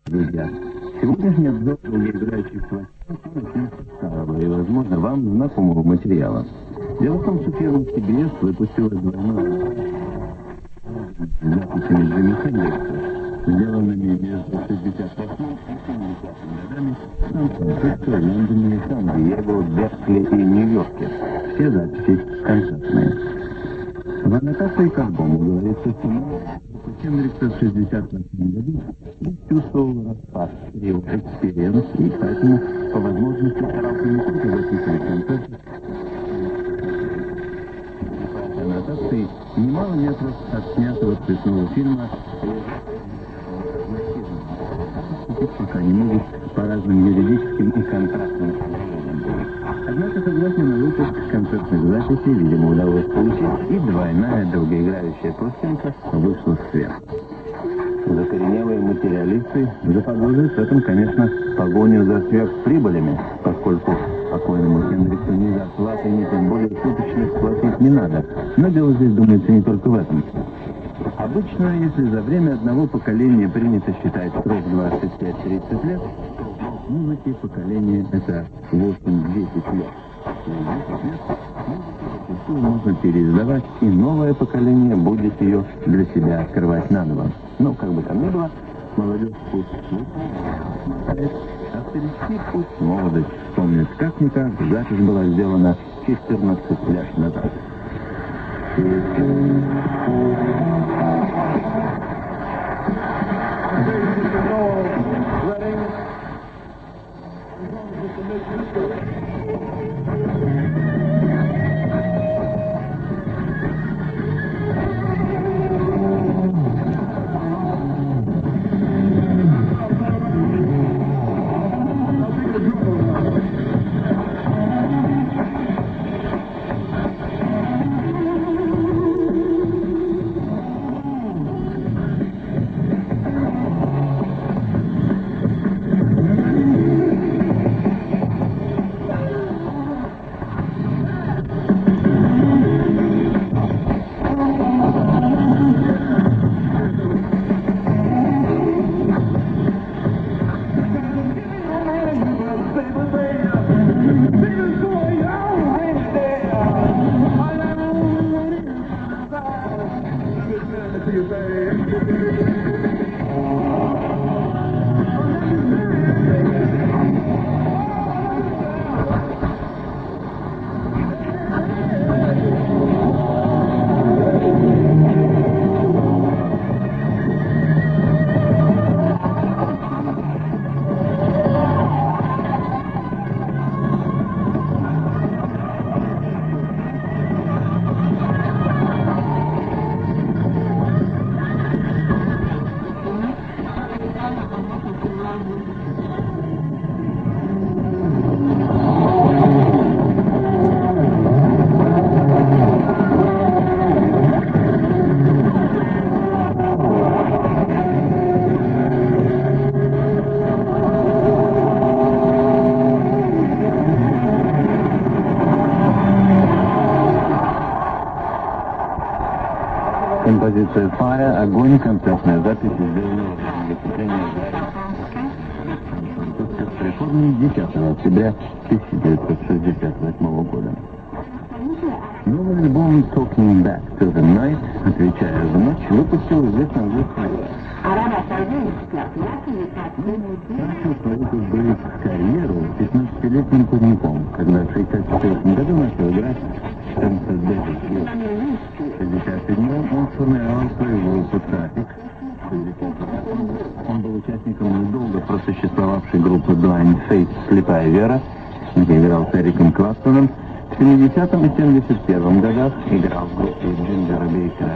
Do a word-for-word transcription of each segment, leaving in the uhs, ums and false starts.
Друзья, сегодняшний обзор долгоиграющих пластинок начнется с старого и, возможно, вам знакомого материала. Дело в том, что фирма си би эс выпустила двойной записями Джимми Хендрикса, сделанными между шестьдесят восьмым и семидесятыми годами в Сан-Франциско, Лондоне, Сан-Диего, Беркли и Нью-Йорке. Все записи концертные. В аннотации к альбому говорится, что Хендрикса в шестьдесят восьмом году чувствовал распад его экспириенс и поэтому по возможности старался не только записывать концерты, аннотации немало метров от снятого цветного фильма, пока не могут по разным юридическим и контрактным соображениям. Однако, согласно на выпуск концертных записей, видимо, удалось получить, и двойная долгоиграющая пластинка вышла в свет. Закоренелые материалисты заподозрят в этом, конечно, погоню за сверхприбылями, поскольку покойному Хендриксу ни зарплаты, ни тем более суточных платить не надо. Но дело здесь, думается, не только в этом. Обычно, если за время одного поколения принято считать срок двадцать пять тридцать лет, в музыке поколение это восемь-десять лет. Музыку можно переиздавать, и новое поколение будет ее для себя открывать наново. Но, как бы там ни было, молодежь пусть слушает, а старички пусть молодость вспомнят как-никак, запись была сделана четырнадцать лет назад. Композиция «Fire», огонь, концертная запись, сделанная для выступления в Калифорнии десятого октября тысяча девятьсот шестьдесят восьмого года. Новый альбом «Talking Back to the Night», отвечая за ночь, выпустил известный английский начал свою бы карьеру пятнадцатилетним парником, когда в шестьдесят четвёртом году начал играть в Дэвид. В шестьдесят седьмом он сформировал свою группу «Трафик». Он был участником недолго просуществовавшей группы Blind Faith «Слепая вера», где играл с Эриком Клаптоном. В семидесятом и семьдесят первом годах играл в группе Джинджера Бейкера.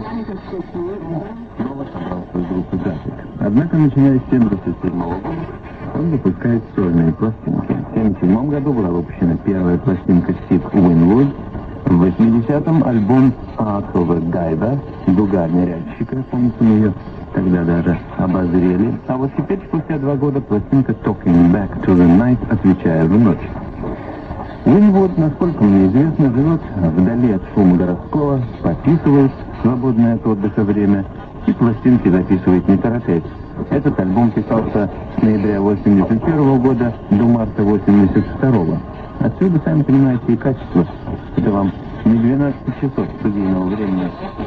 Снова собрал свою группу «Трафик». Однако, начиная с семьдесят седьмого года, он выпускает сольные пластинки. В семьдесят седьмом году была выпущена первая пластинка «Стив Уинвуд». В восьмидесятом альбом «Ark of a Diver», «Дуга ныряльщика», помните ее, тогда даже обозрели. А вот теперь, спустя два года, пластинка «Talking Back to the Night», отвечая в ночь. Уинвуд, насколько мне известно, живет вдали от шума городского, пописывает свободное от отдыха время и пластинки записывает не торопясь. Этот альбом писался с ноября восемьдесят первого года до марта восемьдесят второго. Отсюда, сами понимаете, и качество. Это вам не двенадцать часов студийного времени,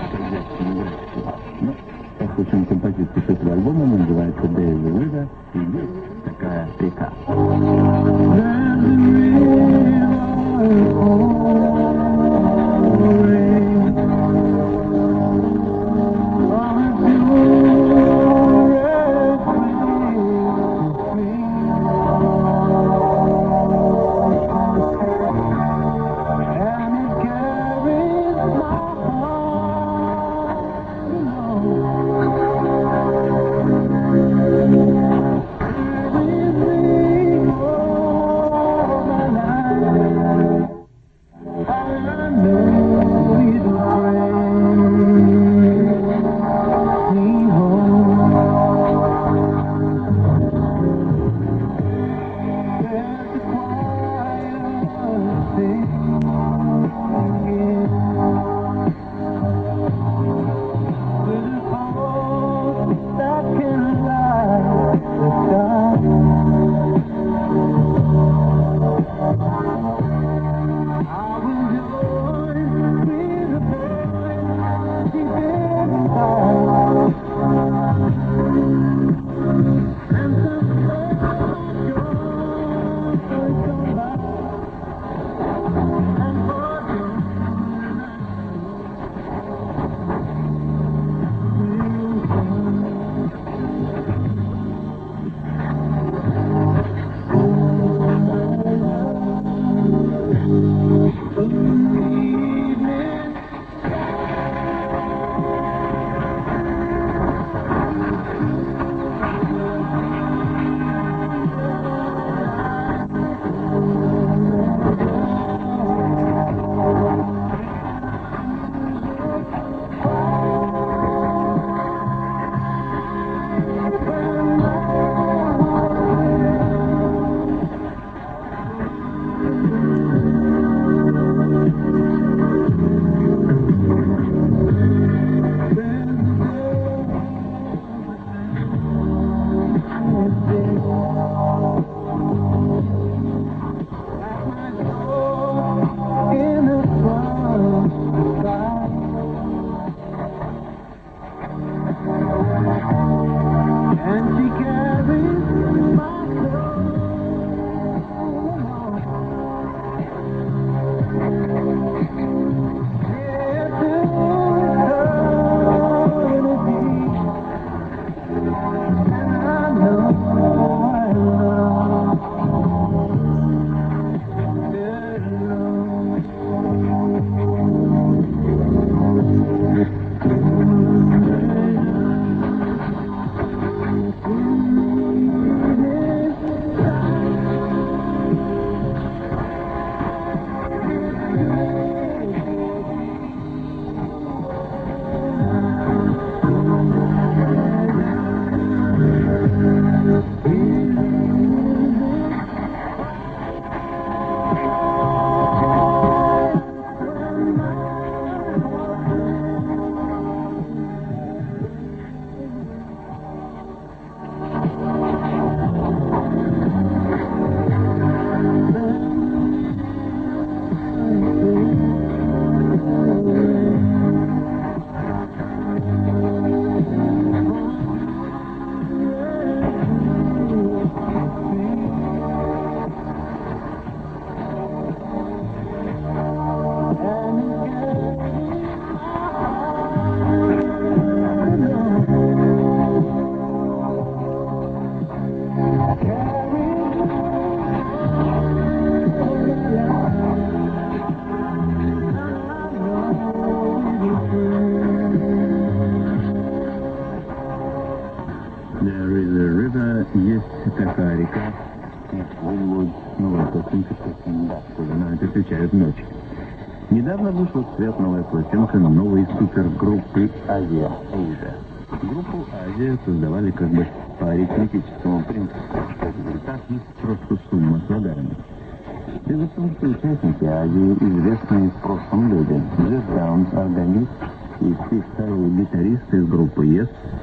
но, как очень композиция с этого альбома, называется «There's a River», и есть такая река. Есть такая река, Уолвуд, новая пластинка, да, тоже на это отвечают ночь. Недавно вышла в свет новая пластинка новой супергруппы «Азия». Группу «Азия» создавали как бы по арифметическому принципу. Кстати, в реках есть просто сумма слагаемых. Дело в том, что участники «Азии» известные в прошлом люди. Джефф Даунс, органист, и все старые гитаристы из группы «Yes»,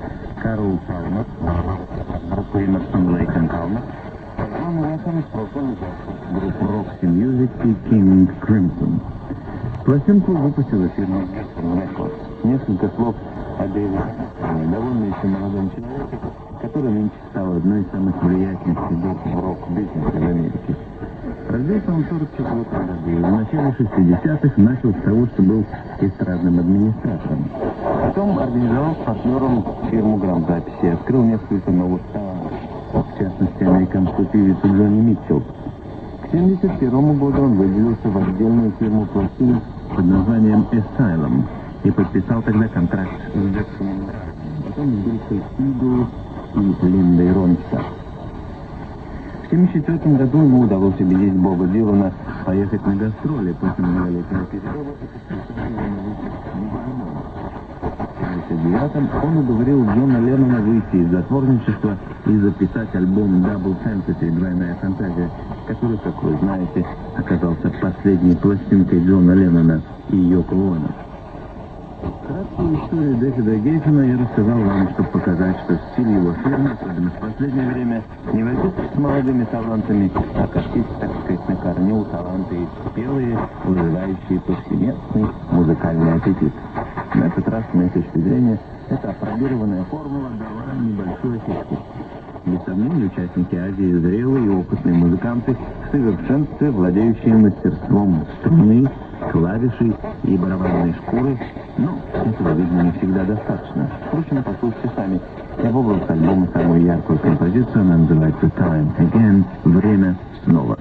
Карл Палмер, группа Эмерсон, Лейк энд Палмер, главный вокалист группы Roxy Music и King Crimson. Пластинку выпустила фирма Geffen Records. Несколько слов о Дэвиде, довольно еще молодом человеке, который нынче стал одной из самых влиятельных фигур в рок-бизнесе в Америке. Родился он в сорок четвёртом году и в начале шестидесятых начал с того, что был эстрадным администратором. Потом организовал с партнером фирму грамзаписи, открыл несколько новых талантов, в частности, американскую певицу Джонни Митчелл. К семьдесят первому году он выделился в отдельную фирму пластинок под названием Asylum и подписал тогда контракт с Джексоном, потом с группой Eagles и Линдой Ронстадт. В семьдесят четвёртом году ему удалось убедить Боба Дилана поехать на гастроли после многолетнего перерыва и подписать его на выпуск «Миллион». В семьдесят девятом он уговорил Джона Леннона выйти из затворничества и записать альбом «Double Fantasy» «Двойная фантазия», который, как вы знаете, оказался последней пластинкой Джона Леннона и Йоко Оно. Краткую историю Дэвида Гейфена я рассказал вам, чтобы показать, что стиль его фирмы, особенно в последнее время, не возится с молодыми талантами, а косит, так сказать, на корню таланты спелые, вызывающие повсеместный музыкальный аппетит. На этот раз, с моей точки зрения, эта апробированная формула дала небольшой эффект. Без сомнения, участники Азии зрелые и опытные музыканты, в совершенстве владеющие мастерством струны, клавишей и барабанной шкуры, но этого, видно, не всегда достаточно. Впрочем, послушайте сами. Я выбрал с альбома самую яркую композицию, она называется «Time Again» — «Время снова».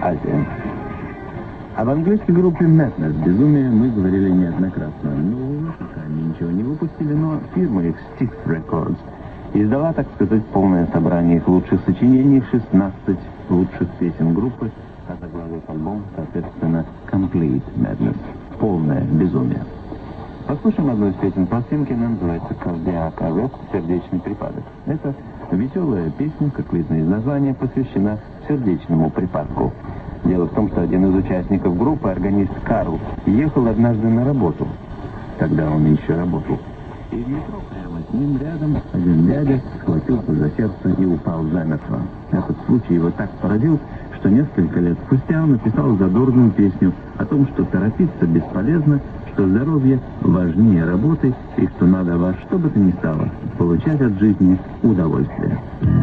Азия. Об английской группе Madness «Безумие» мы говорили неоднократно. Ну, пока они ничего не выпустили, но фирма их Stiff Records издала, так сказать, полное собрание их лучших сочинений, шестнадцать лучших песен группы, а заглавив альбом, соответственно, Complete Madness, полное безумие. Послушаем одну из песен пластинки, она называется «Cardiac Arrest», сердечный припадок. Это веселая песня, как видно из названия, посвящена сердечному припадку. Дело в том, что один из участников группы, органист Карл, ехал однажды на работу, когда он еще работал. И в метро прямо с ним рядом один дядя схватился за сердце и упал замертво. Этот случай его так поразил, что несколько лет спустя он написал задорную песню о том, что торопиться бесполезно, что здоровье важнее работы и что надо во что бы то ни стало получать от жизни удовольствие.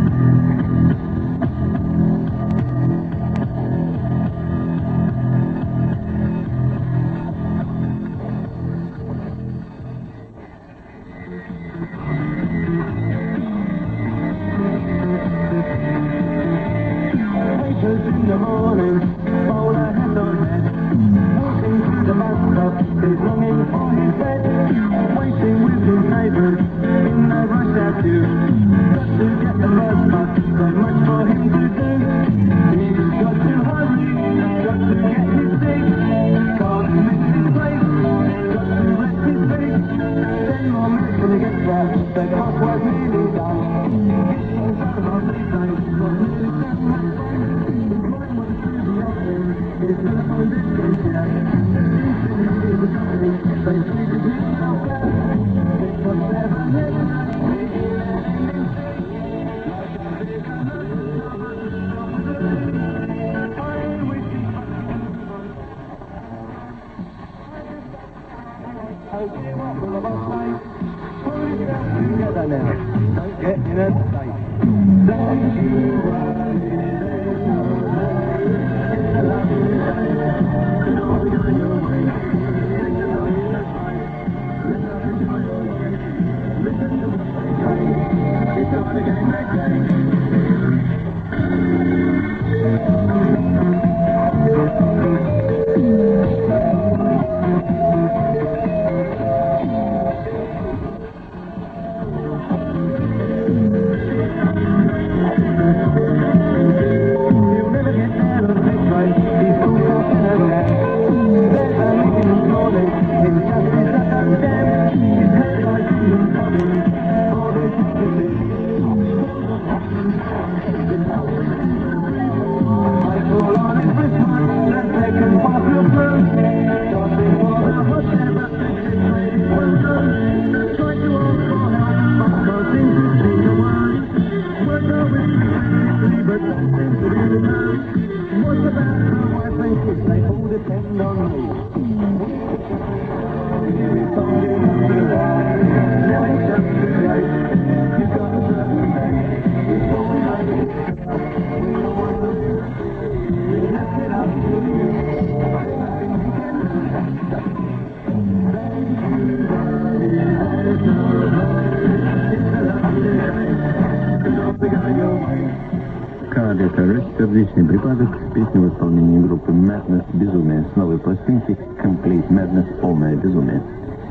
Cardiac Arrest, сердечный припадок, песня в исполнении группы Madness «Безумие» с новой пластинки Complete Madness, полное безумие.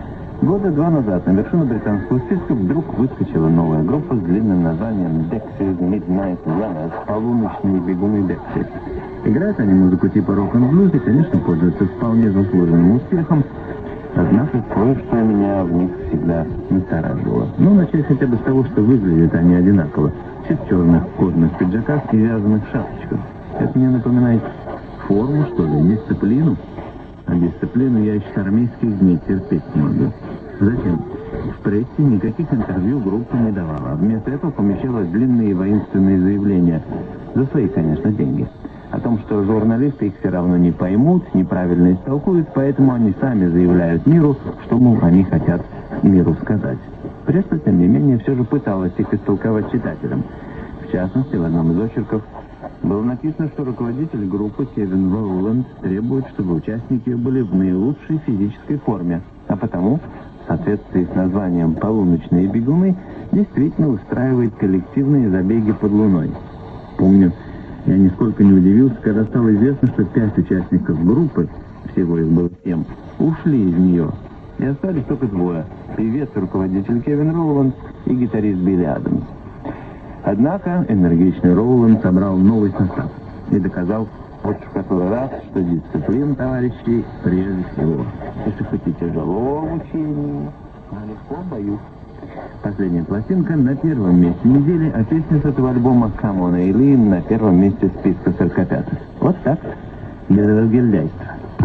Года два назад на вершину британского списка вдруг выскочила новая группа с длинным названием Dexys Midnight Runners, полуночные бегуны Dexys. Играют они музыку типа рок-н-блюз и, конечно, пользуются вполне заслуженным успехом, однако кое-что меня в них всегда настораживало. Ну, начать хотя бы с того, что выглядят они одинаково. Все в черных кожаных пиджаках и вязаных шапочках. Это мне напоминает форму, что ли, дисциплину. А дисциплину я еще с армейских дней терпеть не могу. Затем, в прессе никаких интервью группа не давала, а вместо этого помещала длинные воинственные заявления, за свои, конечно, деньги, о том, что журналисты их все равно не поймут, неправильно истолкуют, поэтому они сами заявляют миру, что, мол, они хотят миру сказать. Пресса, тем не менее, все же пыталась их истолковать читателям. В частности, в одном из очерков было написано, что руководитель группы Кевин Роуланд требует, чтобы участники были в наилучшей физической форме, а потому, в соответствии с названием «Полуночные бегуны», действительно устраивает коллективные забеги под луной. Помню, Я нисколько не удивился, когда стало известно, что пять участников группы, всего их было семь, ушли из нее. И остались только двое. Певец и руководитель Кевин Роуланд и гитарист Билли Адамс. Однако энергичный Роуланд собрал новый состав и доказал вот в который раз, что дисциплина, товарищи, прежде всего. Если хоть и тяжело в учении, а легко в бою. Последняя пластинка на первом месте недели, а песня с этого альбома «Come on, Eileen» на первом месте списка сорокопятых. Вот так. Гельдейство.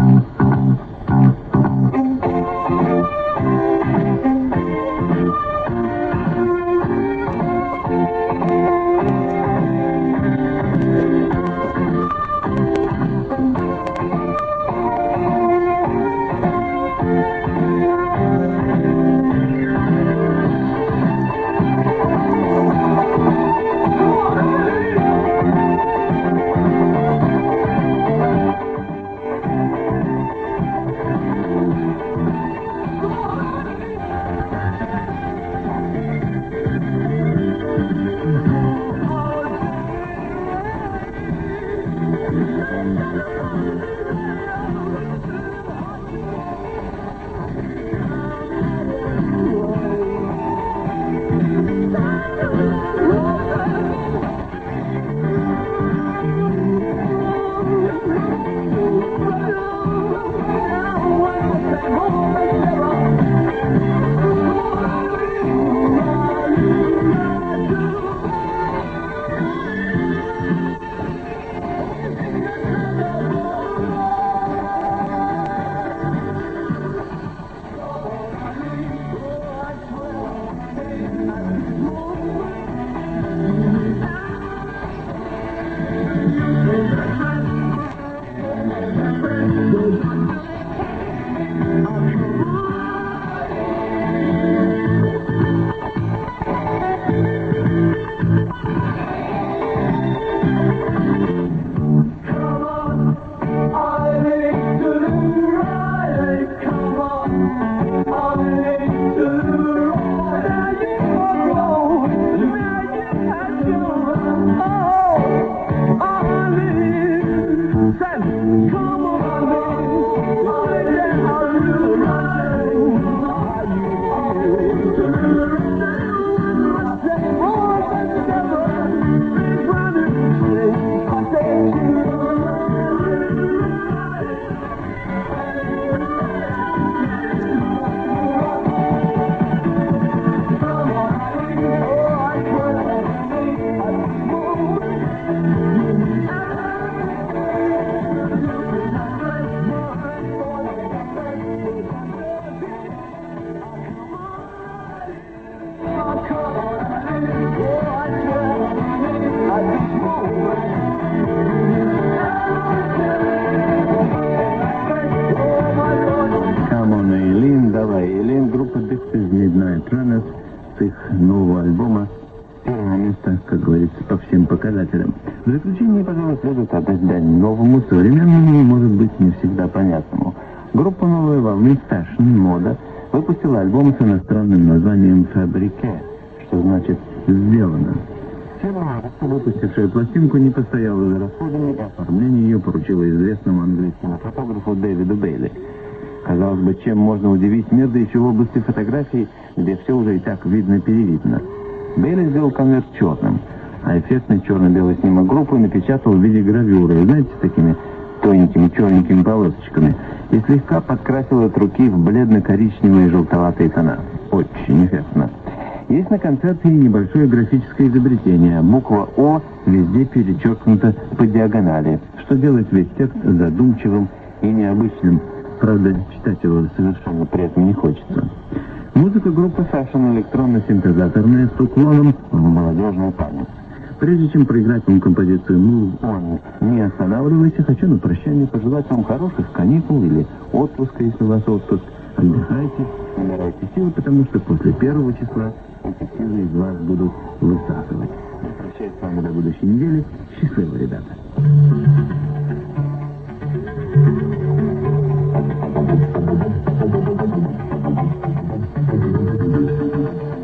С их нового альбома первое место, как говорится, по всем показателям. В заключение, пожалуй, следует отдать дань новому, современному, может быть, не всегда понятному. Группа новой волны Fashion, мода, выпустила альбом с иностранным названием «Fabriqué», что значит «сделано». Фирма, выпустившая пластинку, не постояла за расходами, и оформление ее поручила известному английскому фотографу Дэвиду Бейли. Казалось бы, чем можно удивить мир, да еще в области фотографий, где все уже и так видно-перевидно. Бейли сделал конверт черным, а эффектный черно-белый снимок группы напечатал в виде гравюры, знаете, с такими тоненькими черненькими полосочками, и слегка подкрасил от руки в бледно-коричневые и желтоватые тона. Очень эффектно. Есть на концерте и небольшое графическое изобретение. Буква «О» везде перечеркнута по диагонали, что делает весь текст задумчивым и необычным. Правда, читать его совершенно при этом не хочется. Музыка группы Fashion электронно-синтезаторная с уклоном в молодежный танец. Прежде чем проиграть вам композицию «Move On», не останавливайся, хочу на прощание пожелать вам хороших каникул или отпуска, если у вас отпуск. Отдыхайте, набирайте силы, потому что после первого числа эти силы из вас будут высасывать. Прощаюсь с вами до будущей недели. Счастливо, ребята.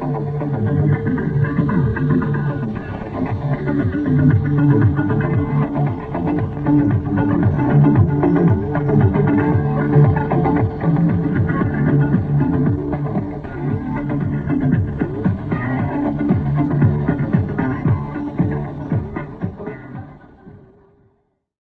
Thank you.